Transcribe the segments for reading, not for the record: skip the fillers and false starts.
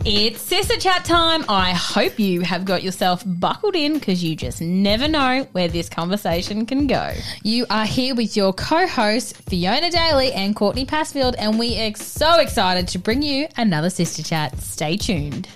It's Sister Chat time. I hope you have got yourself buckled in because you just never know where this conversation can go. You are here with your co-hosts, Fiona Daly and Courtney Passfield, and we are so excited to bring you another Sister Chat. Stay tuned.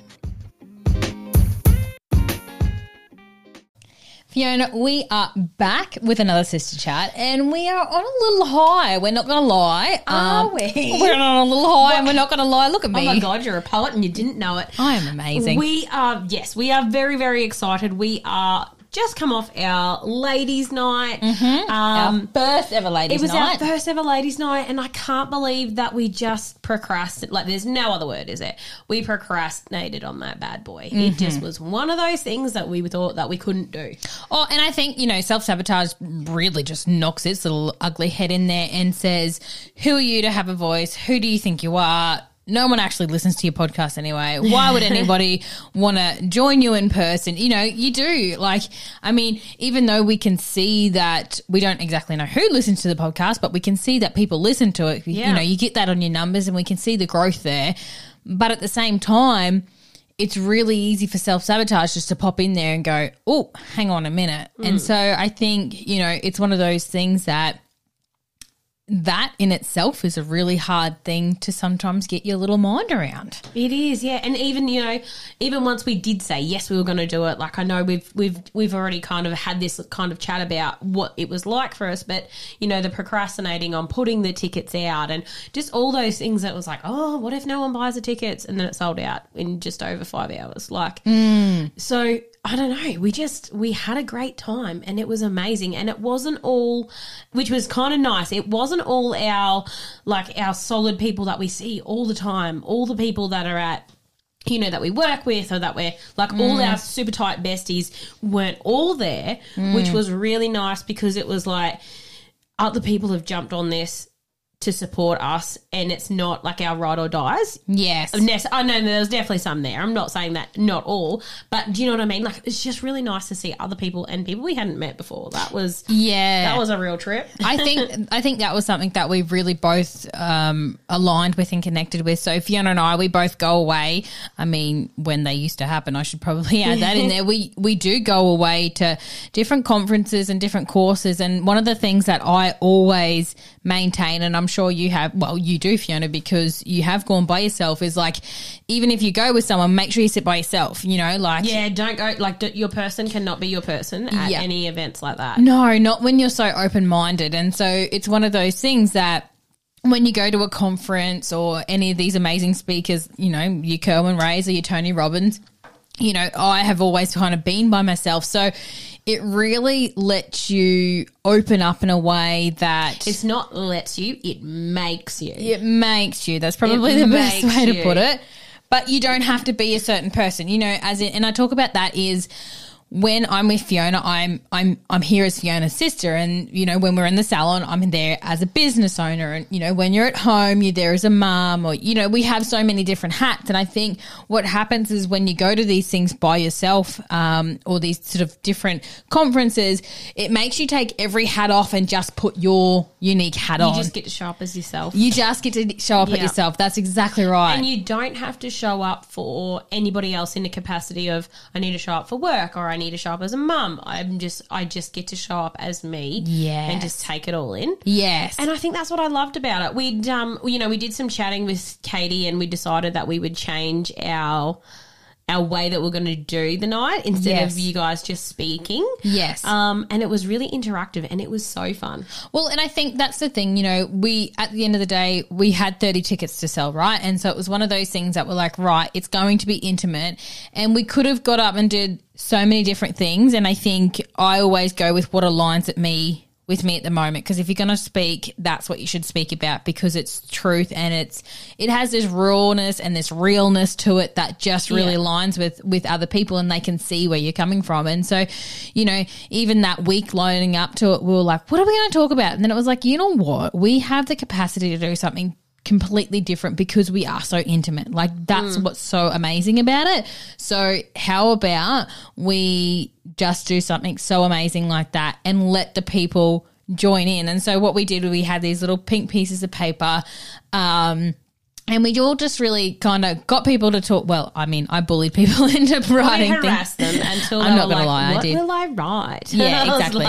Fiona, we are back with another Sister Chat, and we are on a little high. We're not going to lie. Are we? We're on a little high, and we're not going to lie. Look at me. Oh my God, you're a poet and you didn't know it. I am amazing. We are very, very excited. We are just come off our ladies' night. Mm-hmm. Our first ever ladies' night. It was our first ever ladies' night, and I can't believe that we just procrastinated. Like, there's no other word, is it? We procrastinated on that bad boy. Mm-hmm. It just was one of those things that we thought that we couldn't do. Oh, and I think, self-sabotage really just knocks its little ugly head in there and says, who are you to have a voice? Who do you think you are? No one actually listens to your podcast anyway. Why would anybody want to join you in person? You do. Even though we can see that we don't exactly know who listens to the podcast, but we can see that people listen to it. Yeah. You get that on your numbers and we can see the growth there. But at the same time, it's really easy for self-sabotage just to pop in there and go, oh, hang on a minute. And so I think, it's one of those things that in itself is a really hard thing to sometimes get your little mind around. It is, yeah. And even once we did say yes, we were going to do it. Like, I know we've already kind of had this kind of chat about what it was like for us, but the procrastinating on putting the tickets out and just all those things that was like, oh, what if no one buys the tickets? And then it sold out in just over 5 hours. So I don't know. We had a great time and it was amazing. And it wasn't all, which was kind of nice. It wasn't all our solid people that we see all the time, all the people that are at, that we work with or that we're all our super tight besties weren't all there, which was really nice because it was like other people have jumped on this to support us and it's not like our ride or dies. Yes. I know there's definitely some there. I'm not saying that not all, but do you know what I mean? Like, it's just really nice to see other people and people we hadn't met before. That was a real trip. I think that was something that we really both aligned with and connected with. So Fiona and I, we both go away. I mean, when they used to happen, I should probably add that in there. We do go away to different conferences and different courses. And one of the things that I always maintain, and I'm sure you have, well, you do, Fiona, because you have gone by yourself, is like, even if you go with someone, make sure you sit by yourself, Yeah, don't go, your person cannot be your person at any events like that. No, not when you're so open-minded. And so it's one of those things that when you go to a conference or any of these amazing speakers, your Kerwin Rays or your Tony Robbins, I have always kind of been by myself. So it really lets you open up in a way that... It's not lets you, it makes you. It makes you. That's probably the best way to put it. But you don't have to be a certain person, and I talk about that is... When I'm with Fiona, I'm here as Fiona's sister, and when we're in the salon, I'm there as a business owner, and when you're at home, you're there as a mum, or we have so many different hats. And I think what happens is when you go to these things by yourself, or these sort of different conferences, it makes you take every hat off and just put your unique hat on. You just get to show up as yourself. You just get to show up at yourself. That's exactly right. And you don't have to show up for anybody else in the capacity of I need to show up for work or I need to show up as a mum. I just get to show up as me, and just take it all in. Yes. And I think that's what I loved about it. We did some chatting with Katie, and we decided that we would change our way that we're going to do the night instead of you guys just speaking. Yes. And it was really interactive and it was so fun. Well, and I think that's the thing, we, at the end of the day, we had 30 tickets to sell, right? And so it was one of those things that were like, right, it's going to be intimate, and we could have got up and did so many different things. And I think I always go with what aligns with me at the moment, because if you're going to speak, that's what you should speak about, because it's truth and it has this rawness and this realness to it that just really aligns with other people, and they can see where you're coming from. And so, even that week leading up to it, we were like, what are we going to talk about? And then it was like, you know what? We have the capacity to do something completely different because we are so intimate. Like, that's what's so amazing about it. So how about we just do something so amazing like that and let the people join in? And so what we did, we had these little pink pieces of paper And we all just really kind of got people to talk. Well, I mean, I bullied people into writing We harassed them until I'm they not were gonna like, lie, I what did. will I write? Yeah, I was exactly.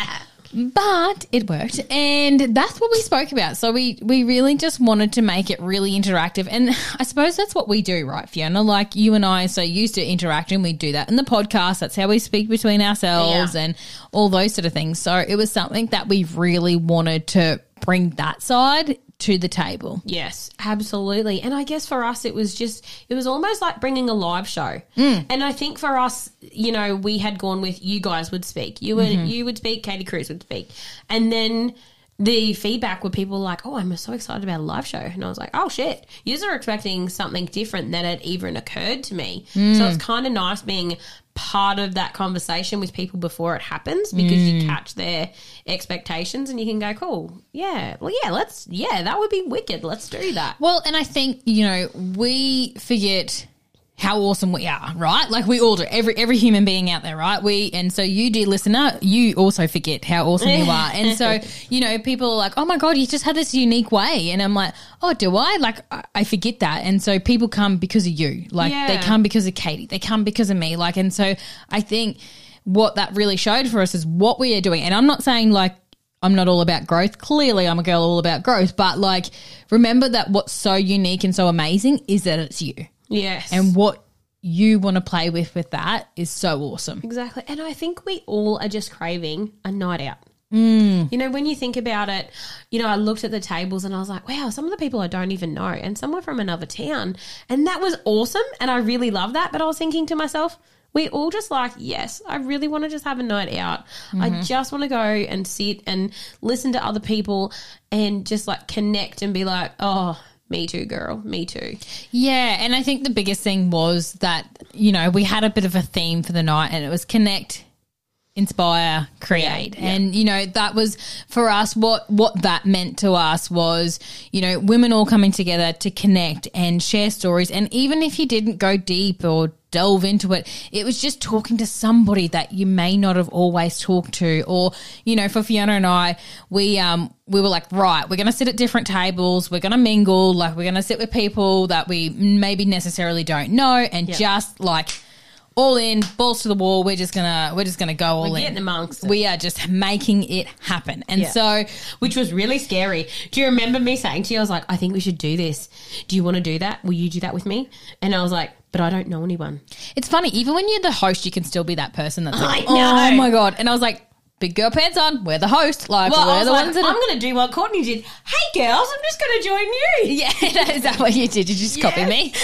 like- But it worked, and that's what we spoke about. So we really just wanted to make it really interactive, and I suppose that's what we do, right, Fiona? Like you and I are so used to interacting, we do that in the podcast. That's how we speak between ourselves and all those sort of things. So it was something that we really wanted to bring that side to the table. Yes, absolutely. And I guess for us, it was almost like bringing a live show. And I think for us, you know, we had gone with you guys would speak. You would speak, Katie Cruz would speak. And then the feedback were people like, oh, I'm so excited about a live show. And I was like, oh, shit. You are expecting something different that had even occurred to me. So it's kind of nice being part of that conversation with people before it happens because you catch their expectations and you can go, cool, yeah, well, yeah, that would be wicked. Let's do that. Well, and I think, you know, we forget how awesome we are, right? Like we all do. Every human being out there, right? And so you, dear listener, you also forget how awesome you are. And so, you know, people are like, oh my God, you just had this unique way. And I'm like, oh, do I? Like, I forget that. And so people come because of you. Like they come because of Katie. They come because of me. Like, and so I think what that really showed for us is what we are doing. And I'm not saying like, I'm not all about growth. Clearly, I'm a girl all about growth. But like, remember that what's so unique and so amazing is that it's you. Yes. And what you want to play with that is so awesome. Exactly. And I think we all are just craving a night out. You know, when you think about it, you know, I looked at the tables and I was like, wow, some of the people I don't even know and some were from another town. And that was awesome. And I really love that. But I was thinking to myself, we all just like, yes, I really want to just have a night out. I just want to go and sit and listen to other people and just like connect and be like, oh, me too, girl. Me too. Yeah, and I think the biggest thing was that, you know, we had a bit of a theme for the night and it was connect, inspire, create. Yeah. And, you know, that was for us what that meant to us was, you know, women all coming together to connect and share stories. And even if you didn't go deep or delve into it, it was just talking to somebody that you may not have always talked to. Or, you know, for Fiona and I, we were like, right, we're going to sit at different tables, we're going to mingle, like we're going to sit with people that we maybe necessarily don't know and just like all in, balls to the wall. We're just gonna go all in. We're getting amongst it. We are just making it happen. And so, which was really scary. Do you remember me saying to you, I was like, I think we should do this. Do you want to do that? Will you do that with me? And I was like, but I don't know anyone. It's funny, even when you're the host, you can still be that person that's like, I know. oh my God. And I was like, big girl pants on, we're the host. Like, Well, I we're was the like, ones that I'm going to do what Courtney did. Hey, girls, I'm just going to join you. Yeah, is that what you did? You just copy me?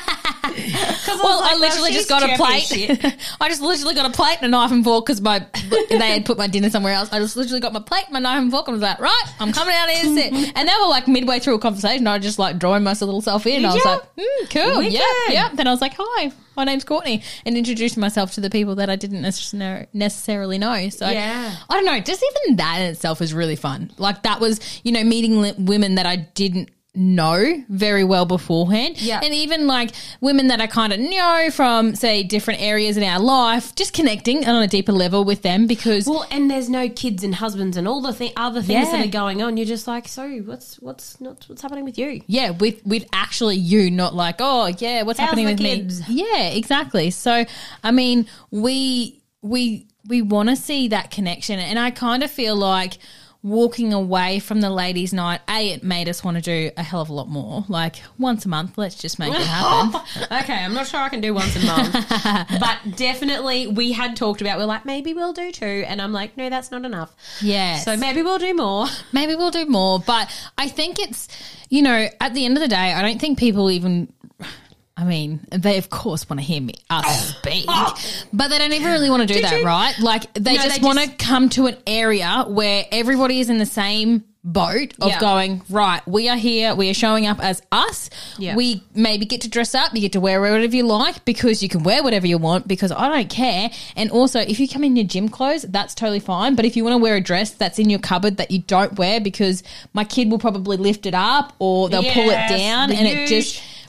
Well, I literally just got a plate. I just literally got a plate and a knife and fork because they had put my dinner somewhere else. I just literally got my plate, my knife and fork, and was like, right, I'm coming out here to sit. And they were like midway through a conversation, I just like drawing my little self in. I was like, cool, Wicked. yeah. Then I was like, hi, my name's Courtney, and introduced myself to the people that I didn't necessarily know. So Yeah. I don't know, just even that in itself is really fun. Like that was, you know, meeting women that I didn't know very well beforehand. Yeah. And even like women that I kind of know from, say, different areas in our life, just connecting on a deeper level with them because... Well, and there's no kids and husbands and all the other things that are going on. You're just like, so what's happening with you? Yeah, with actually you, not like, oh, yeah, what's How's happening the with kids? me? Yeah, exactly. So, I mean, we want to see that connection, and I kind of feel like walking away from the ladies' night, it made us want to do a hell of a lot more. Like once a month, let's just make it happen. Okay, I'm not sure I can do once a month. But definitely we had talked about, we're like, maybe we'll do 2. And I'm like, no, that's not enough. Yeah. So maybe we'll do more. Maybe we'll do more. But I think it's, you know, at the end of the day, I don't think people even... I mean, they of course want to hear us speak, but they don't even really want to do that, right? Like they just want to come to an area where everybody is in the same boat of going, right, we are here, we are showing up as us. Yeah. We maybe get to dress up, you get to wear whatever you like because you can wear whatever you want because I don't care. And also if you come in your gym clothes, that's totally fine. But if you want to wear a dress that's in your cupboard that you don't wear because my kid will probably lift it up or they'll pull it down and it just...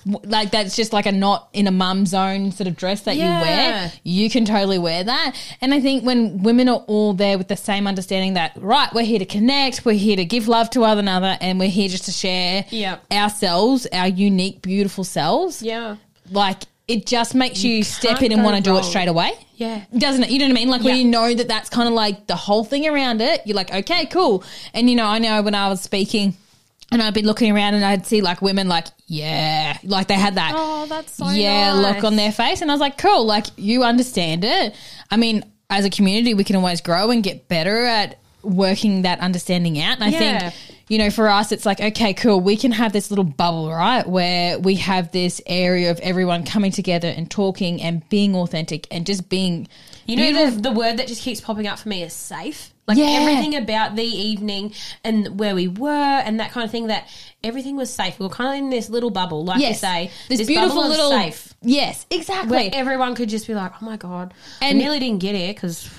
like that's just like a not in a mum zone sort of dress that you wear, you can totally wear that. And I think when women are all there with the same understanding that, right, we're here to connect, we're here to give love to one another, and we're here just to share ourselves, our unique, beautiful selves. Yeah. Like, it just makes you step in and want to do it straight away. Yeah. Doesn't it? You know what I mean? Like when you know that that's kind of like the whole thing around it, you're like, okay, cool. And, you know, I know when I was speaking and I'd be looking around and I'd see like women like, like they had that. Oh, that's so nice. Look on their face. And I was like, cool, like you understand it. I mean, as a community, we can always grow and get better at working that understanding out. And I think, you know, for us, it's like, okay, cool. We can have this little bubble, right, where we have this area of everyone coming together and talking and being authentic and just being. You know, the word that just keeps popping up for me is safe. Like everything about the evening and where we were and that kind of thing, that everything was safe. We were kind of in this little bubble, like you say. This beautiful bubble little. Safe. Yes, exactly. Where everyone could just be like, oh my God. And I nearly didn't get here because.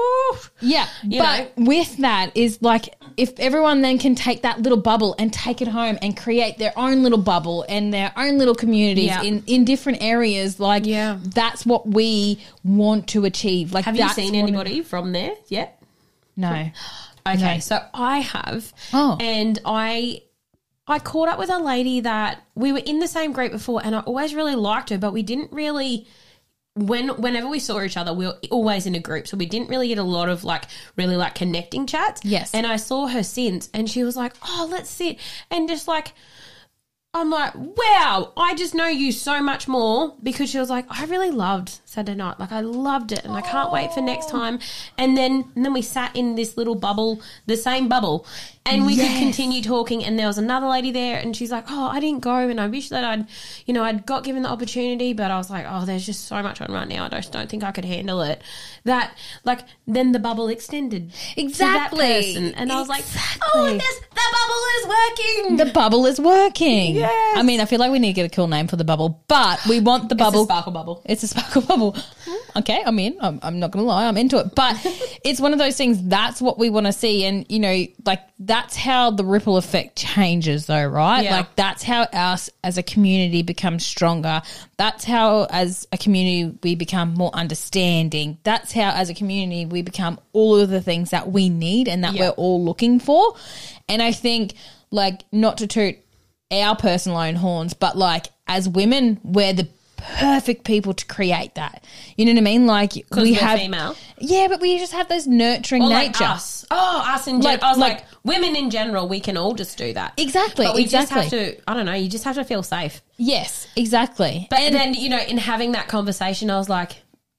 With that is like if everyone then can take that little bubble and take it home and create their own little bubble and their own little communities in different areas, like that's what we want to achieve. Like, have you seen anybody from there yet? No. Okay, so I have. Oh. And I caught up with a lady that we were in the same group before and I always really liked her, but we didn't really whenever we saw each other, we were always in a group, so we didn't really get a lot of like really like connecting chats. Yes. And I saw her since, and she was like, "Oh, let's sit," and just like. I'm like, wow, I just know you so much more, because she was like, I really loved Saturday night. Like, I loved it and I can't wait for next time. And then we sat in this little bubble, the same bubble, and we could continue talking. And there was another lady there and she's like, oh, I didn't go and I wish that I'd got given the opportunity, but I was like, oh, there's just so much on right now. I just don't think I could handle it. That, like, then the bubble extended to that person. And I was like, oh, the bubble is working. The bubble is working. Yes. I mean, I feel like we need to get a cool name for the bubble, but we want the bubble. It's a sparkle bubble. It's a sparkle bubble. Okay, I'm in. I'm not going to lie. I'm into it. But it's one of those things, that's what we want to see. And, you know, like that's how the ripple effect changes though, right? Yeah. Like that's how us as a community become stronger. That's how as a community we become more understanding. That's how as a community we become all of the things that we need and that we're all looking for. And I think, like, not to toot our personal own horns, but like as women, we're the perfect people to create that. You know what I mean? Like we have female. Yeah, but we just have those nurturing nature. Like us. Oh, us in general. I was like women in general, we can all just do that. Exactly. But we just have to, I don't know, you just have to feel safe. Yes, exactly. But then, you know, in having that conversation, I was like,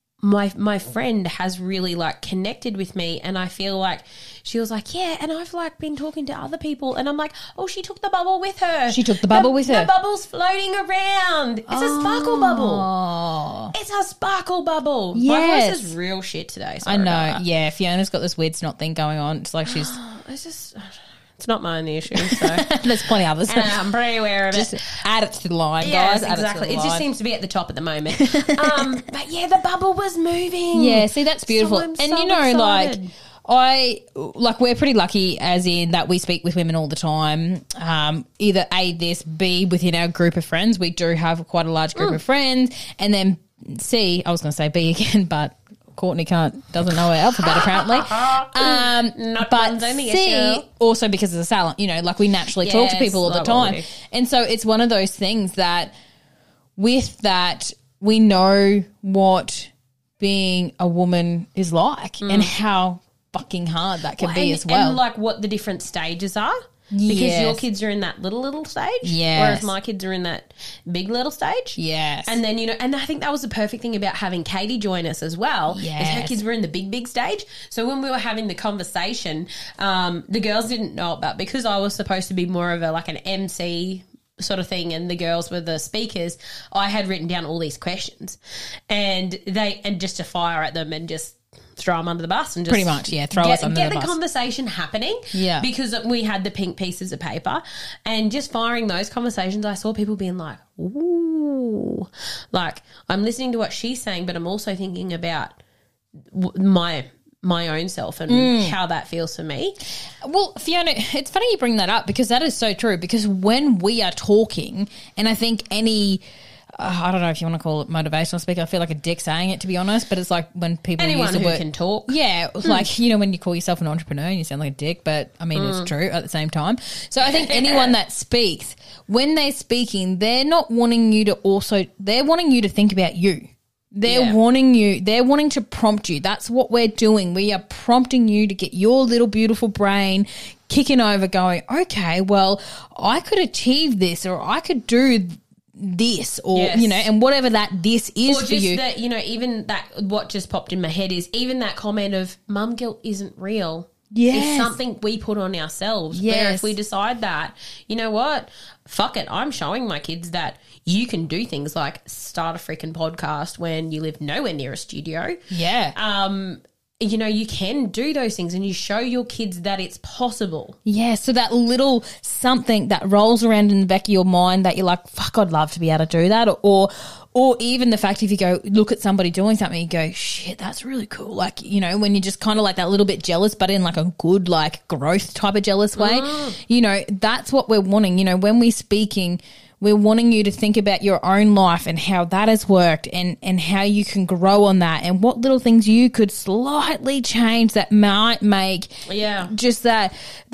my friend has really like connected with me, and I feel like she was like, yeah, and I've like been talking to other people, and I'm like, oh, she took the bubble with her. She took the bubble with her. The bubble's floating around. It's a sparkle bubble. It's a sparkle bubble. Yes. My voice is real shit today. I know. Yeah, Fiona's got this weird snot thing going on. It's like she's. It's not my only issue. So there's plenty others. And I'm pretty aware of it. Just add it to the line, yes, guys. Exactly. It just seems to be at the top at the moment. But yeah, the bubble was moving. Yeah, see, that's beautiful. So and you know, excited. we're pretty lucky as in that we speak with women all the time. Either A, this, B, within our group of friends. We do have quite a large group of friends. And then C, I was going to say B again, but Courtney doesn't know her alphabet apparently. But C, also because of the salon, you know, like we naturally talk to people all the time. And so it's one of those things that with that we know what being a woman is like and how fucking hard that can be as well. And like what the different stages are. Because your kids are in that little stage, whereas my kids are in that big little stage. Yes. And then, you know, and I think that was the perfect thing about having Katie join us as well. Yes. Is her kids were in the big stage. So when we were having the conversation, the girls didn't know about, because I was supposed to be more of like an MC sort of thing, and the girls were the speakers, I had written down all these questions and just to fire at them and just throw them under the bus and just pretty much, throw us under the bus. Get the conversation happening, because we had the pink pieces of paper, and just firing those conversations, I saw people being like, ooh, like I'm listening to what she's saying, but I'm also thinking about my my own self and how that feels for me. Well, Fiona, it's funny you bring that up because that is so true. Because when we are talking, and I think any, I don't know if you want to call it motivational speaker, I feel like a dick saying it, to be honest, but it's like when people Anyone use the who word, can talk. Yeah, like, you know, when you call yourself an entrepreneur and you sound like a dick, but I mean, it's true at the same time. So I think anyone that speaks, when they're speaking, they're not wanting you to they're wanting you to think about you. They're wanting to prompt you. That's what we're doing. We are prompting you to get your little beautiful brain kicking over going, okay, well, I could achieve this, or I could do this, or, you know, and whatever that this is or for you. That, you know, even that, what just popped in my head is even that comment of mum guilt isn't real. Yes. It's something we put on ourselves. Yes. Where if we decide that, you know what, fuck it, I'm showing my kids that you can do things like start a freaking podcast when you live nowhere near a studio. Yeah. You know, you can do those things and you show your kids that it's possible. Yeah, so that little something that rolls around in the back of your mind that you're like, fuck, I'd love to be able to do that. Or even the fact if you go look at somebody doing something, you go, shit, that's really cool. Like, you know, when you're just kind of like that little bit jealous, but in like a good, like growth type of jealous way, you know, that's what we're wanting. You know, when we're speaking, we're wanting you to think about your own life and how that has worked and how you can grow on that and what little things you could slightly change that might make just that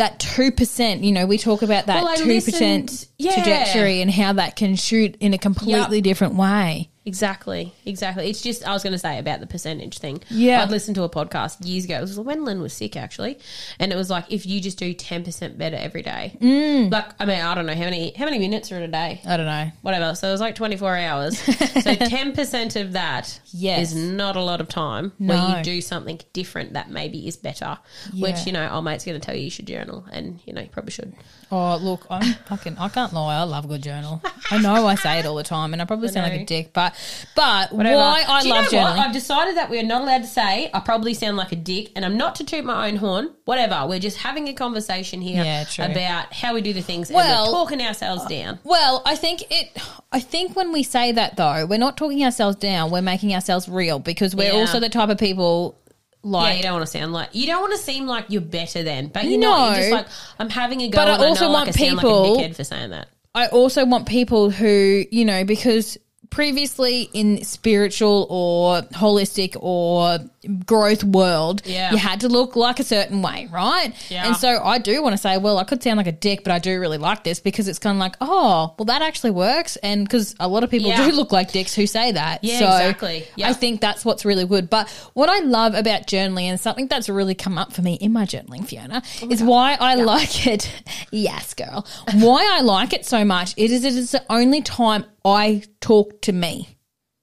2%. You know, we talk about that 2% trajectory and how that can shoot in a completely different way. Exactly. It's just, I was going to say about the percentage thing. Yeah. I'd listened to a podcast years ago. It was when Len was sick, actually. And it was like, if you just do 10% better every day. Like, I mean, I don't know, how many minutes are in a day? I don't know. Whatever. So it was like 24 hours. So 10% of that is not a lot of time where you do something different that maybe is better, which, you know, our mate's going to tell you should journal and, you know, you probably should. Oh, look, I can't lie. I love a good journal. I know I say it all the time and I probably sound like a dick, but whatever. Why I love journaling. I've decided that we're not allowed to say I probably sound like a dick, and I'm not to toot my own horn. Whatever. We're just having a conversation here about how we do the things and we're talking ourselves down. Well, I think when we say that though, we're not talking ourselves down, we're making ourselves real because we're also the type of people like, you don't want to sound like, you don't want to seem like you're better than, but you're not. You're just like, I'm having a go, but I also want I sound people, like a dickhead for saying that. I also want people who, you know, because previously in spiritual or holistic or growth world, you had to look like a certain way, right? Yeah. And so I do want to say, well, I could sound like a dick, but I do really like this because it's kind of like, oh, well, that actually works. And because a lot of people do look like dicks who say that. Yeah, so exactly. Yeah. I think that's what's really good. But what I love about journaling, and something that's really come up for me in my journaling, Fiona, is why I like it. Yes, girl. Why I like it so much it is the only time I talk to me.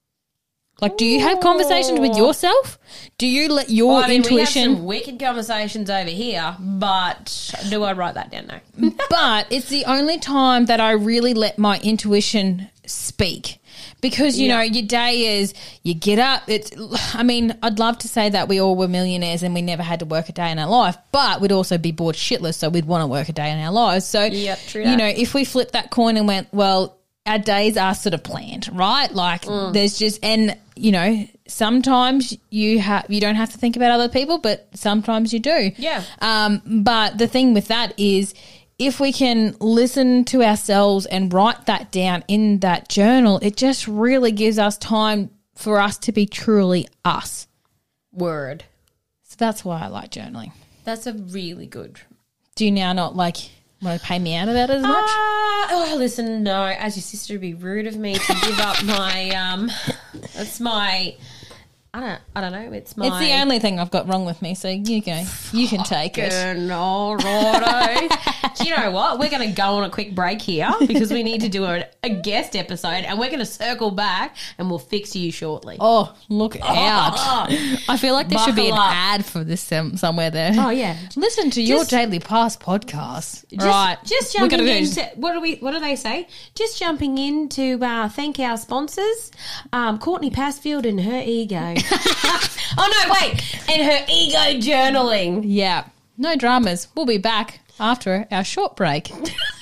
Like, do you have conversations with yourself? Do you let your intuition... We have some wicked conversations over here, but do I write that down? No. But it's the only time that I really let my intuition speak. Because, you know, your day is, you get up. I mean, I'd love to say that we all were millionaires and we never had to work a day in our life, but we'd also be bored shitless, so we'd want to work a day in our lives. So, true you know, if we flip that coin and went, well, our days are sort of planned, right? Like there's just, and you know, sometimes you don't have to think about other people, but sometimes you do. Yeah. But the thing with that is, if we can listen to ourselves and write that down in that journal, it just really gives us time for us to be truly us. Word. So that's why I like journaling. That's a really good. Do you now not like want to pay me out about it as much? Listen, no. As your sister, would be rude of me to give up my. It's my. I don't know. It's my. It's the only thing I've got wrong with me. So you go. You can take it. No, righto. Do you know what? We're going to go on a quick break here because we need to do a guest episode, and we're going to circle back and we'll fix you shortly. Oh, look out! I feel like there should be an ad for this somewhere there. Oh yeah, listen to your Daily Pass podcast. Just jumping into what do they say? Just jumping in to thank our sponsors, Courtney Passfield and her ego. Oh no, wait, and her ego journaling. Yeah, no dramas. We'll be back after our short break.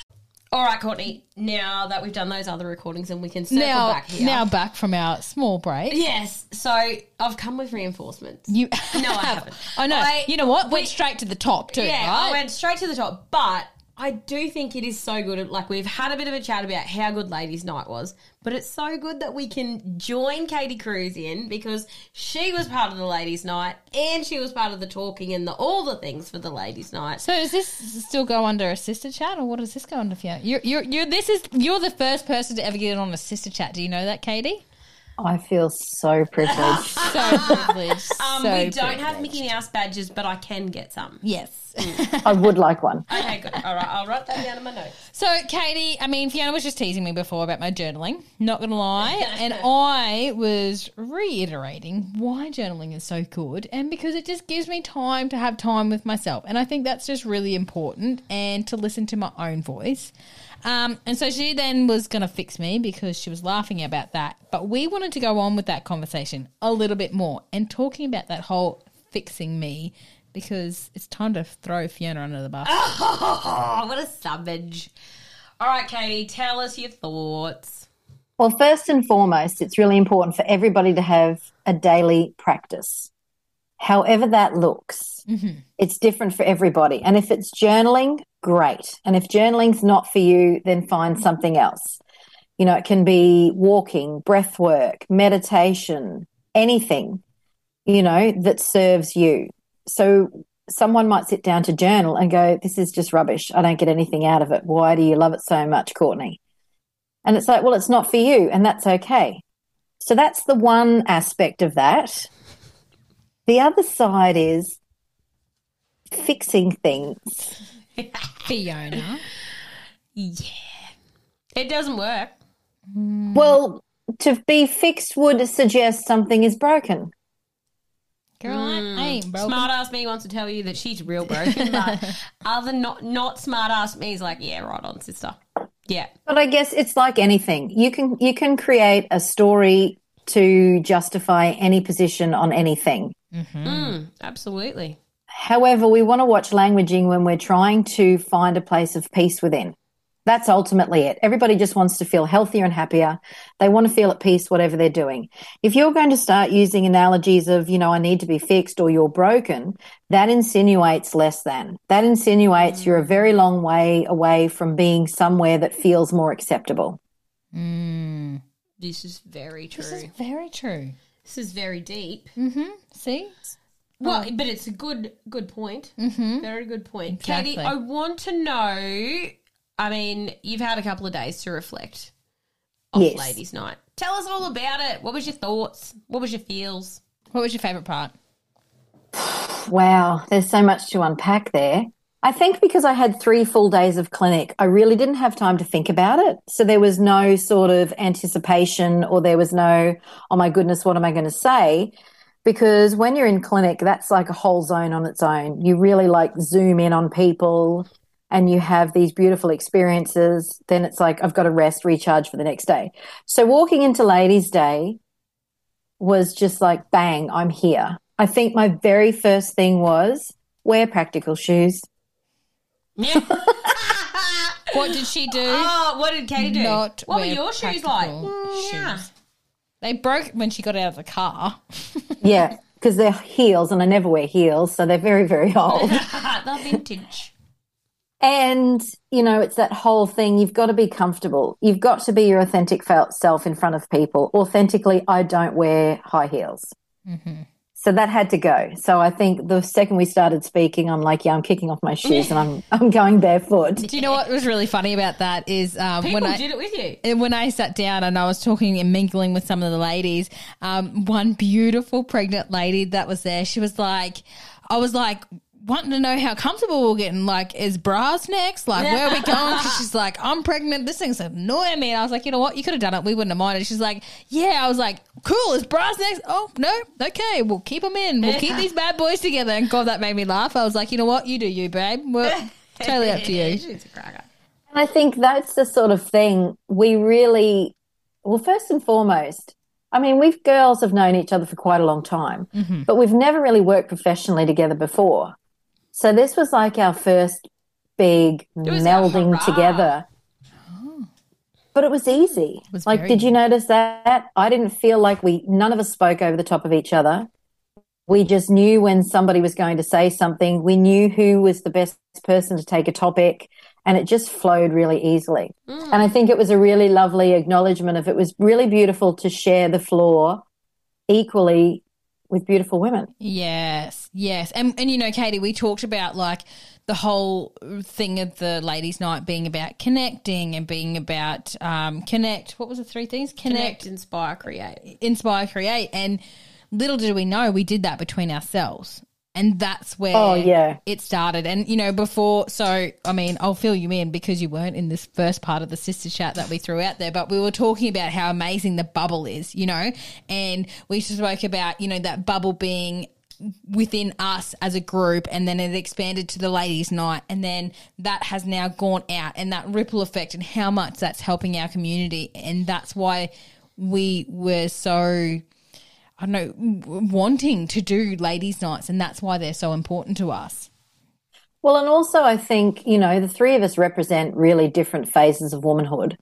All right, Courtney, now that we've done those other recordings and we can circle Now, back here. now back from our small break. Yes, so I've come with reinforcements. You No, I haven't. I know. You know what? Went straight to the top too, Yeah, right? I went straight to the top, but I do think it is so good. Like, we've had a bit of a chat about how good Ladies' Night was, but it's so good that we can join Katie Cruz in because she was part of the Ladies' Night and she was part of the talking and all the things for the Ladies' Night. So does this still go under a sister chat, or what does this go under, Fiona? You're the first person to ever get on a sister chat. Do you know that, Katie? I feel so privileged. So privileged. We don't have Mickey Mouse badges, but I can get some. Yes. I would like one. Okay, good. All right, I'll write that down in my notes. So, Katie, I mean, Fiona was just teasing me before about my journaling, not going to lie. And I was reiterating why journaling is so good, and because it just gives me time to have time with myself. And I think that's just really important, and to listen to my own voice. And so she then was going to fix me because she was laughing about that. But we wanted to go on with that conversation a little bit more and talking about that whole fixing me, because it's time to throw Fiona under the bus. Oh, what a savage. All right, Katie, tell us your thoughts. Well, first and foremost, it's really important for everybody to have a daily practice. However that looks, it's different for everybody. And if it's journaling, great. And if journaling's not for you, then find something else. You know, it can be walking, breath work, meditation, anything, you know, that serves you. So someone might sit down to journal and go, this is just rubbish. I don't get anything out of it. Why do you love it so much, Courtney? And it's like, well, it's not for you, and that's okay. So that's the one aspect of that. The other side is fixing things. Fiona. Yeah. It doesn't work. Well, to be fixed would suggest something is broken. Girl, I ain't broken. Smart ass me wants to tell you that she's real broken, but other not smart ass me is like, yeah, right on, sister. Yeah. But I guess it's like anything. You can create a story to justify any position on anything. Absolutely. However, we want to watch languaging when we're trying to find a place of peace within. That's ultimately it. Everybody just wants to feel healthier and happier. They want to feel at peace, whatever they're doing. If you're going to start using analogies of, you know, I need to be fixed or you're broken, that insinuates less than. That insinuates you're a very long way away from being somewhere that feels more acceptable. This is very true. This is very true. This is very deep. See? Well, but it's a good point. Very good point. Exactly. Katie, I want to know, I mean, you've had a couple of days to reflect off Yes. Ladies' Night. Tell us all about it. What was your thoughts? What was your feels? What was your favourite part? Wow, there's so much to unpack there. I think because I had 3 full days of clinic, I really didn't have time to think about it. So there was no sort of anticipation, or there was no, oh my goodness, what am I going to say? Because when you're in clinic, that's like a whole zone on its own. You really like zoom in on people and you have these beautiful experiences. Then it's like, I've got to rest, recharge for the next day. So walking into Ladies' Day was just like, bang, I'm here. I think my very first thing was wear practical shoes. Yeah. What did she do? Oh, what did Katie do? Not What were wear your shoes like? practical Yeah. shoes. They broke when she got out of the car. Yeah, because they're heels and I never wear heels, so they're very, very old. The vintage. And, you know, it's that whole thing. You've got to be comfortable. You've got to be your authentic self in front of people. Authentically, I don't wear high heels. So that had to go. So I think the second we started speaking, I'm like, yeah, I'm kicking off my shoes and I'm going barefoot. Do you know what was really funny about that is People when I did it with you. and when I sat down and I was talking and mingling with some of the ladies, one beautiful pregnant lady that was there, she was like, I was like, wanting to know how comfortable we're getting. Like, is bras next? Like, where are we going? 'Cause she's like, I'm pregnant. This thing's annoying me. And I was like, you know what? You could have done it. We wouldn't have minded. She's like, yeah. I was like, cool. Is bras next? Oh, no. Okay. We'll keep them in. We'll keep these bad boys together. And God, that made me laugh. I was like, you know what? You do you, babe. Well, totally up to you. She's a cracker. And I think that's the sort of thing we really, well, first and foremost, I mean, we've girls have known each other for quite a long time, but we've never really worked professionally together before. So this was like our first big was our melding hurrah. together. but it was easy. was Like, very did you notice that? I didn't feel like none of us spoke over the top of each other. We just knew when somebody was going to say something. We knew who was the best person to take a topic, and it just flowed really easily. And I think it was a really lovely acknowledgement of it was really beautiful to share the floor equally with beautiful women. Yes, yes. And you know, Katie, we talked about like the whole thing of the ladies' night being about connecting and being about connect. What was the three things? Connect, inspire, create. Inspire, create. And little did we know we did that between ourselves. And that's where it started. And, you know, before, so, I mean, I'll fill you in because you weren't in this first part of the sister chat that we threw out there, but we were talking about how amazing the bubble is, you know, and we spoke about, you know, that bubble being within us as a group, and then it expanded to the ladies' night, and then that has now gone out, and that ripple effect and how much that's helping our community. And that's why we were so, I don't know, wanting to do ladies' nights, and that's why they're so important to us. Well, and also I think, you know, the three of us represent really different phases of womanhood.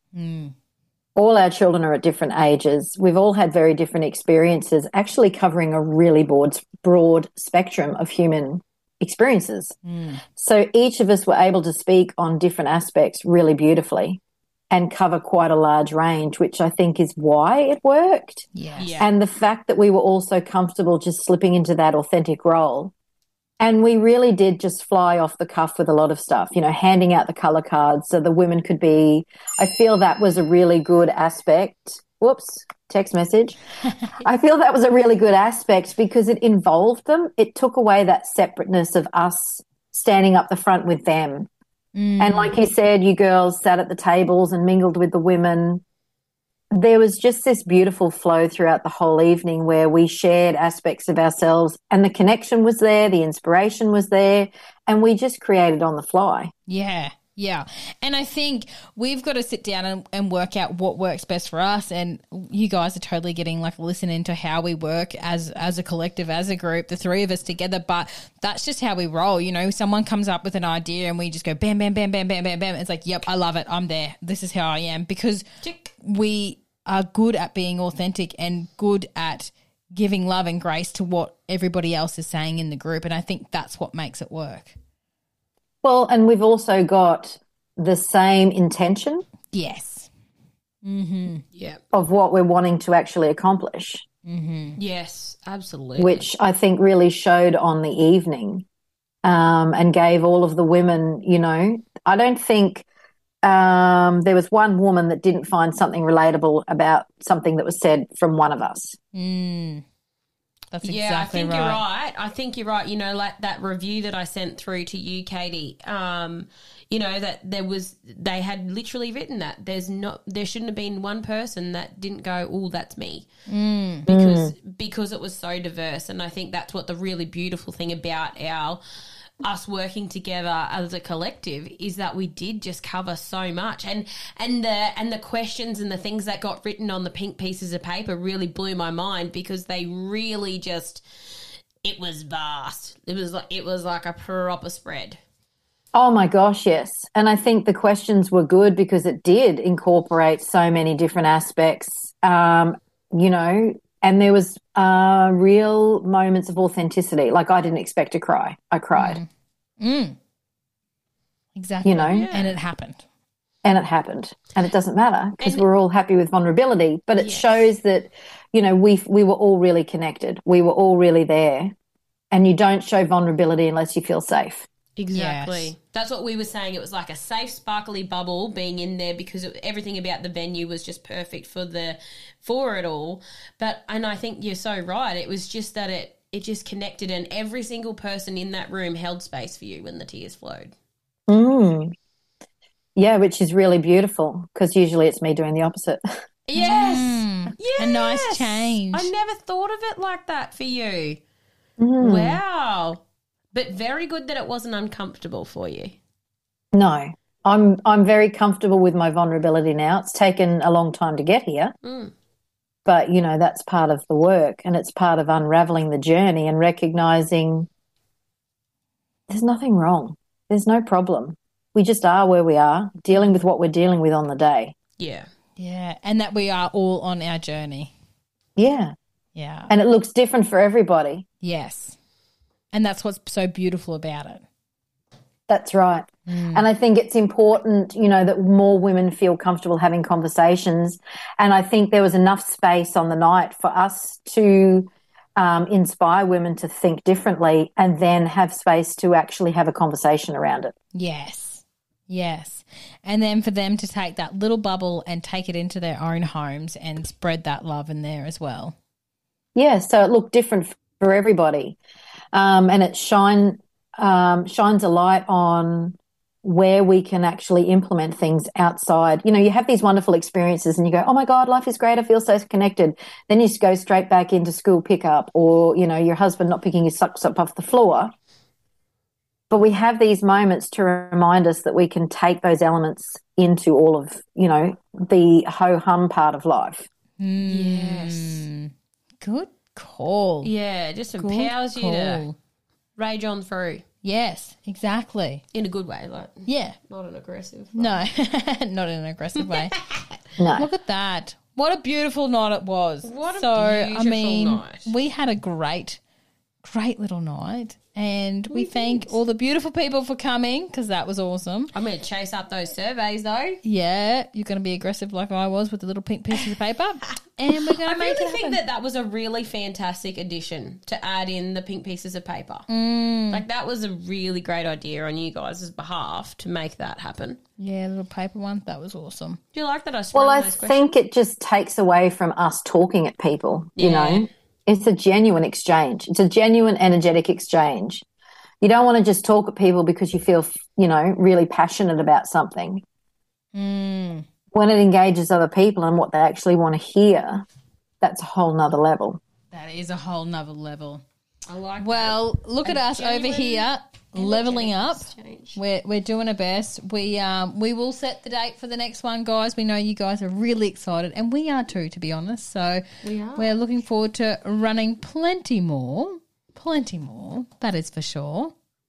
All our children are at different ages. We've all had very different experiences, actually covering a really broad spectrum of human experiences. So each of us were able to speak on different aspects really beautifully and cover quite a large range, which I think is why it worked. Yes. And the fact that we were all so comfortable just slipping into that authentic role. And we really did just fly off the cuff with a lot of stuff, you know, handing out the color cards so the women could be, I feel that was a really good aspect. Whoops, text message. I feel that was a really good aspect because it involved them. It took away that separateness of us standing up the front with them. And like you said, you girls sat at the tables and mingled with the women. There was just this beautiful flow throughout the whole evening where we shared aspects of ourselves, and the connection was there, the inspiration was there, and we just created on the fly. Yeah. Yeah. And I think we've got to sit down and work out what works best for us. And you guys are totally getting like a listen into how we work as a collective, as a group, the three of us together. But that's just how we roll. You know, someone comes up with an idea and we just go bam, bam, bam, bam, bam, bam, bam. It's like, yep, I love it. I'm there. This is how I am, because we are good at being authentic and good at giving love and grace to what everybody else is saying in the group. And I think that's what makes it work. Well, and we've also got the same intention. Yes. Yeah. Of what we're wanting to actually accomplish. Yes, absolutely. Which I think really showed on the evening, and gave all of the women, you know, I don't think there was one woman that didn't find something relatable about something that was said from one of us. That's Yeah, exactly I think right. you're right. I think you're right. You know, like that review that I sent through to you, Katie, you know, that they had literally written that there shouldn't have been one person that didn't go, oh, that's me. Because it was so diverse. And I think that's what the really beautiful thing about us working together as a collective is that we did just cover so much, and the questions and the things that got written on the pink pieces of paper really blew my mind, because they really just, it was vast. It was like a proper spread. Oh my gosh, yes. And I think the questions were good because it did incorporate so many different aspects, you know, and there was real moments of authenticity. Like, I didn't expect to cry. I cried. Exactly. You know? Yeah. And it happened. And it happened. And it doesn't matter because we're all happy with vulnerability. But it shows that, you know, we were all really connected. We were all really there. And you don't show vulnerability unless you feel safe. Exactly. Yes. That's what we were saying. It was like a safe, sparkly bubble being in there because everything about the venue was just perfect for it all. And I think you're so right. It was just that it just connected, and every single person in that room held space for you when the tears flowed. Yeah, which is really beautiful because usually it's me doing the opposite. Yes. Yes. A nice change. I never thought of it like that for you. Wow. But very good that it wasn't uncomfortable for you. No, I'm very comfortable with my vulnerability now. It's taken a long time to get here. But, you know, that's part of the work, and it's part of unraveling the journey and recognizing there's nothing wrong. There's no problem. We just are where we are, dealing with what we're dealing with on the day. Yeah. Yeah, and that we are all on our journey. Yeah. Yeah. And it looks different for everybody. Yes. And that's what's so beautiful about it. That's right. And I think it's important, that more women feel comfortable having conversations. And I think there was enough space on the night for us to inspire women to think differently and then have space to actually have a conversation around it. Yes. Yes. And then for them to take that little bubble and take it into their own homes and spread that love in there as well. Yeah, so it looked different for everybody. And it shines a light on where we can actually implement things outside. You have these wonderful experiences and you go, oh my God, life is great. I feel so connected. Then you go straight back into school pickup or, your husband not picking his socks up off the floor. But we have these moments to remind us that we can take those elements into all of, the ho-hum part of life. Yes. Good call. Yeah, just empowers you to rage on through. Yes, exactly. In a good way, Yeah. not an aggressive. No, not in an aggressive way. No. Look at that. What a beautiful night it was. What a beautiful night. We had a great little night. And we thank all the beautiful people for coming because that was awesome. I'm going to chase up those surveys though. Yeah, you're going to be aggressive like I was with the little pink pieces of paper. And we're going to make it happen. I really think that was a really fantastic addition to add in the pink pieces of paper. That was a really great idea on you guys' behalf to make that happen. Yeah, little paper one. That was awesome. Do you like that I Well, I those think it just takes away from us talking at people, you know. It's a genuine exchange. It's a genuine energetic exchange. You don't want to just talk at people because you feel, really passionate about something. When it engages other people and what they actually want to hear, that's a whole nother level. That is a whole nother level. I like Well, look at us over here leveling up. Exchange. We're doing our best. We will set the date for the next one, guys. We know you guys are really excited, and we are too, to be honest. So we're looking forward to running plenty more. That is for sure.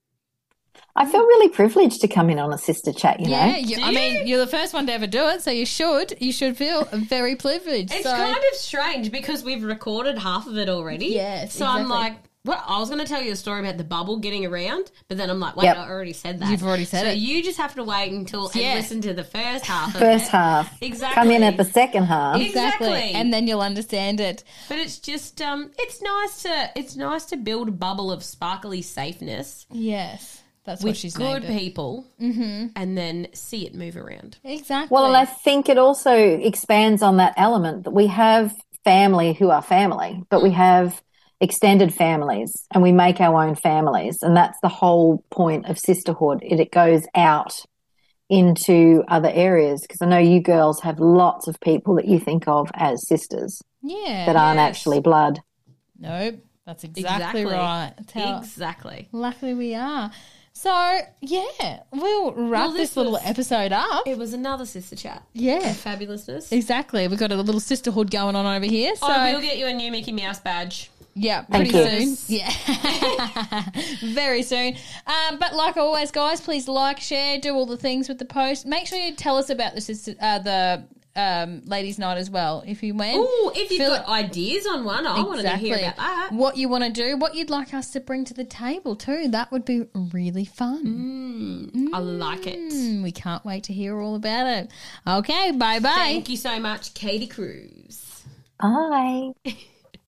I feel really privileged to come in on a sister chat, you know. Yeah, I mean, you're the first one to ever do it, so you should feel very privileged. It's kind of strange because we've recorded half of it already. Yes, so exactly. I'm like, well, I was going to tell you a story about the bubble getting around, but then I'm like, wait, I already said that. You've already said it. So you just have to wait until and listen to the first half of First it. half. Exactly. Come in at the second half. Exactly. And then you'll understand it. But it's just it's nice to build a bubble of sparkly safeness Yes. That's what with she's good named it. people and then see it move around. Exactly. Well, and I think it also expands on that element that we have family who are family, but we have extended families and we make our own families. And that's the whole point of sisterhood. It goes out into other areas because I know you girls have lots of people that you think of as sisters that aren't actually blood. Nope. That's exactly right. That's how Exactly. luckily we are. So, yeah, we'll wrap this little episode up. It was another sister chat. Yeah. Fabulousness. Exactly. We've got a little sisterhood going on over here. So, We'll get you a new Mickey Mouse badge. yeah, Thank pretty you. soon. Yeah. Very soon. But like always, guys, please like, share, do all the things with the post. Make sure you tell us about the ladies' night as well. If you went. Ooh, if you've got ideas on one, I want to hear about that. What you want to do, what you'd like us to bring to the table too. That would be really fun. I like it. We can't wait to hear all about it. Okay, bye-bye. Thank you so much, Katie Cruz. Bye.